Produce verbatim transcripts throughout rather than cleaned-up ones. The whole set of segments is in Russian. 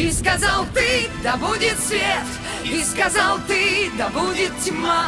И сказал ты, да будет свет, и сказал ты, да будет тьма.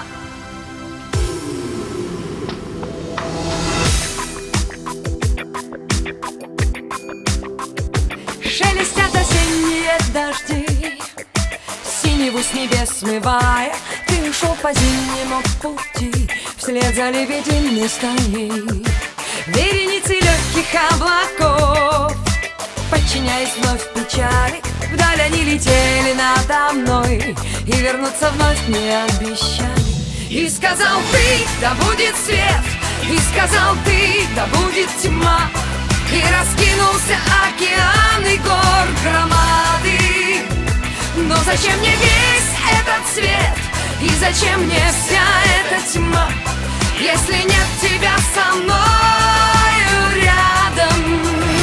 Шелестят осенние дожди, синеву с небес смывая. Ты ушел по зимнему пути, вслед за лебединой стаей. Вереницы легких облаков, подчиняясь вновь печали, вдаль они летели надо мной и вернуться вновь мне обещали. И сказал ты, да будет свет, и сказал ты, да будет тьма. И раскинулся океан и гор громады. Но зачем мне весь этот свет, и зачем мне вся эта тьма, если нет тебя со мною рядом?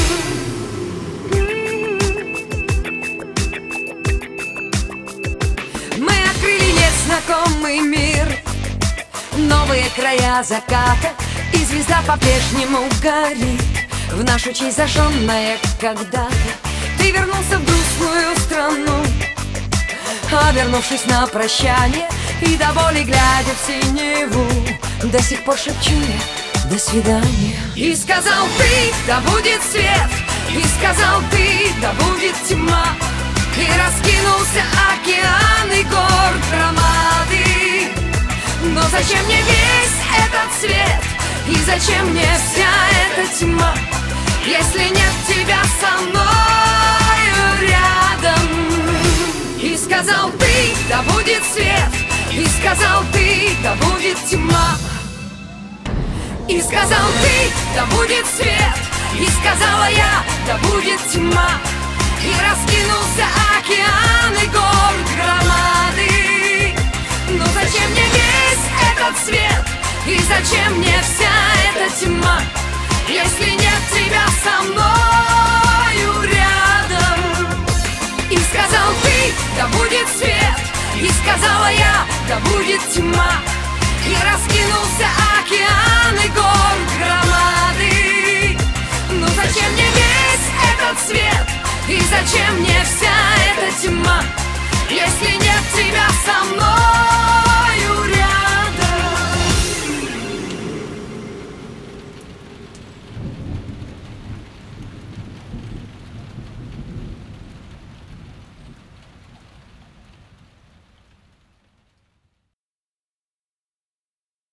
Мы открыли незнакомый мир, новые края заката, и звезда по-прежнему горит в нашу честь, зажженная когда-то. Ты вернулся в грустную страну, обернувшись на прощание, и до боли глядя в синеву, до сих пор шепчу я до свидания. И сказал ты, да будет свет, и сказал ты, да будет тьма. И раскинулся океан и гор громады. Но зачем мне весь этот свет, и зачем мне вся эта тьма, если нет тебя со мною рядом? И сказал ты, да будет свет, и сказал ты, да будет тьма. И сказал ты, да будет свет, и сказала я, да будет тьма. И раскинулся океан и гор громады. Но зачем мне весь этот свет, и зачем мне вся эта тьма, если нет тебя со мною рядом? И сказал ты, да будет свет, и сказала я, да будет тьма. И раскинулся океан и гор громады. Ну зачем мне весь этот свет, и зачем мне вся эта тьма, если нет тебя со мной?